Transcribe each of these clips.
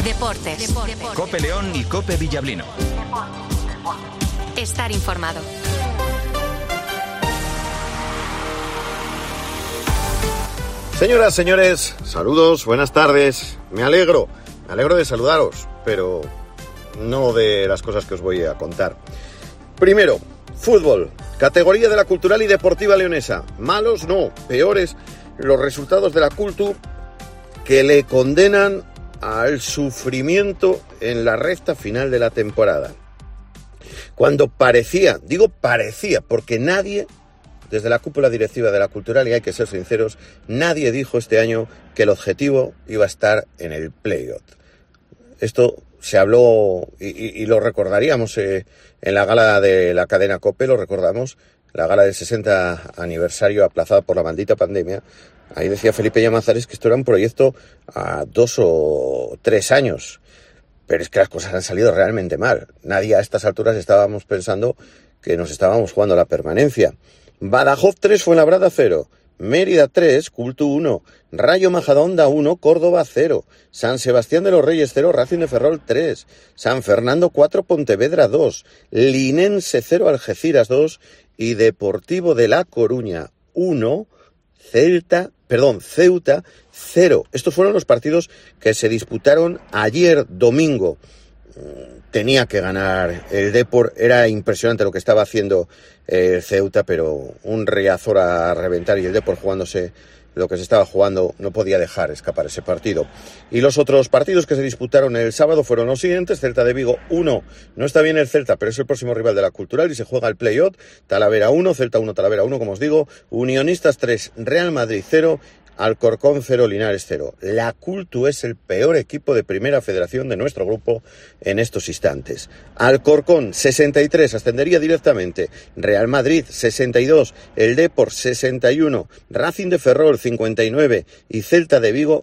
Deportes. COPE León y COPE Villablino. Estar informado. Señoras, señores, saludos, buenas tardes. Me alegro de saludaros, pero no de las cosas que os voy a contar. Primero, fútbol, categoría de la Cultural y Deportiva Leonesa. Malos no, peores los resultados de la Cultu, que le condenan al sufrimiento en la recta final de la temporada. Cuando parecía, porque nadie, desde la cúpula directiva de la Cultural, y hay que ser sinceros, nadie dijo este año que el objetivo iba a estar en el playoff. Esto se habló y lo recordaríamos en la gala de la cadena COPE, lo recordamos, la gala del 60 aniversario aplazada por la maldita pandemia. Ahí decía Felipe Llamazares que esto era un proyecto a 2 o 3 años. Pero es que las cosas han salido realmente mal. Nadie a estas alturas estábamos pensando que nos estábamos jugando la permanencia. Badajoz 3, Fuenlabrada 0. Mérida 3, Cultu 1. Rayo Majadahonda 1, Córdoba 0. San Sebastián de los Reyes 0, Racing de Ferrol 3. San Fernando 4, Pontevedra 2. Linense 0, Algeciras 2. Y Deportivo de La Coruña 1, Ceuta 0. Estos fueron los partidos que se disputaron ayer domingo. Tenía que ganar el Depor, era impresionante lo que estaba haciendo el Ceuta, pero un Riazor a reventar y el Depor jugándose lo que se estaba jugando, no podía dejar escapar ese partido. Y los otros partidos que se disputaron el sábado fueron los siguientes: Celta de Vigo 1, no está bien el Celta, pero es el próximo rival de la Cultural y se juega el playoff. Talavera 1, Celta 1, Talavera 1, como os digo. Unionistas 3, Real Madrid 0, Alcorcón 0, Linares 0. La Cultu es el peor equipo de primera federación de nuestro grupo en estos instantes. Alcorcón 63, ascendería directamente. Real Madrid 62, el Depor 61, Racing de Ferrol 59 y Celta de Vigo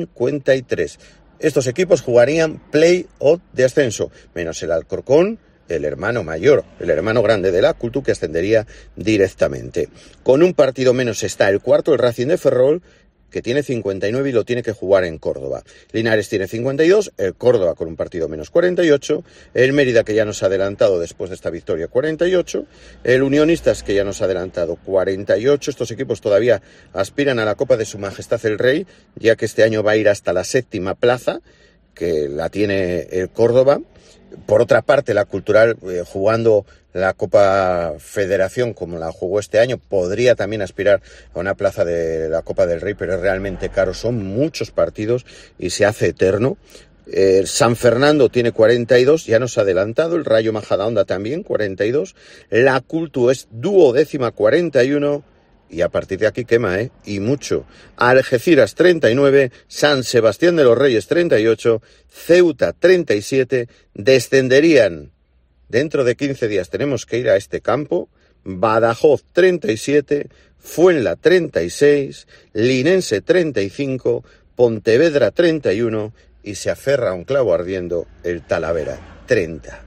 53. Estos equipos jugarían play-off de ascenso, menos el Alcorcón, el hermano mayor, el hermano grande de la Cultu, que ascendería directamente. Con un partido menos está el cuarto, el Racing de Ferrol, que tiene 59 y lo tiene que jugar en Córdoba. Linares tiene 52, el Córdoba con un partido menos 48, el Mérida, que ya nos ha adelantado después de esta victoria, 48, el Unionistas, que ya nos ha adelantado, 48. Estos equipos todavía aspiran a la Copa de Su Majestad el Rey, ya que este año va a ir hasta la 7ª plaza, que la tiene el Córdoba. Por otra parte, la Cultural, jugando la Copa Federación como la jugó este año, podría también aspirar a una plaza de la Copa del Rey, pero es realmente caro, son muchos partidos y se hace eterno. San Fernando tiene 42, ya nos ha adelantado, el Rayo Majadahonda también 42, la Cultu es 12ª, 41, y a partir de aquí quema, y mucho. Algeciras 39, San Sebastián de los Reyes 38, Ceuta 37, descenderían dentro de 15 días, tenemos que ir a este campo, Badajoz 37, Fuenla 36, Linense 35, Pontevedra 31 y se aferra a un clavo ardiendo el Talavera 30.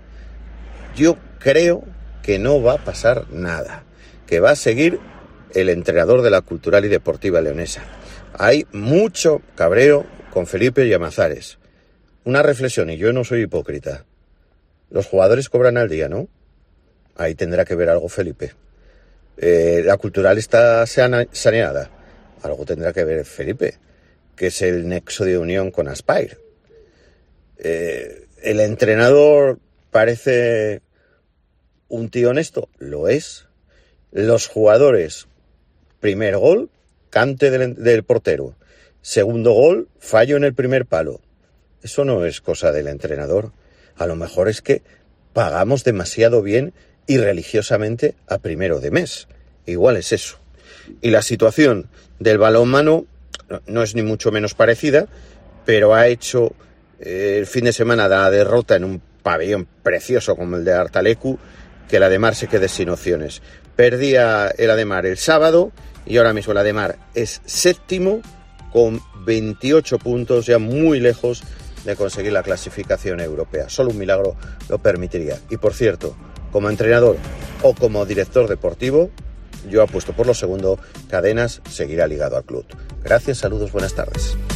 Yo creo que no va a pasar nada, que va a seguir el entrenador de la Cultural y Deportiva Leonesa. Hay mucho cabreo con Felipe Llamazares. Una reflexión, y yo no soy hipócrita. Los jugadores cobran al día, ¿no? Ahí tendrá que ver algo Felipe. La Cultural está saneada. Algo tendrá que ver Felipe, que es el nexo de unión con Aspire. El entrenador parece un tío honesto, lo es. Los jugadores, primer gol, cante del portero. Segundo gol, fallo en el primer palo. Eso no es cosa del entrenador. A lo mejor es que pagamos demasiado bien y religiosamente a primero de mes. Igual es eso. Y la situación del balonmano no es ni mucho menos parecida, pero ha hecho el fin de semana de la derrota en un pabellón precioso como el de Artalecu, que el Ademar se quede sin opciones. Perdía el Ademar el sábado y ahora mismo el Ademar es 7º con 28 puntos, ya muy lejos de conseguir la clasificación europea. Solo un milagro lo permitiría. Y por cierto, como entrenador o como director deportivo, yo apuesto por lo segundo. Cadenas seguirá ligado al club. Gracias, saludos, buenas tardes.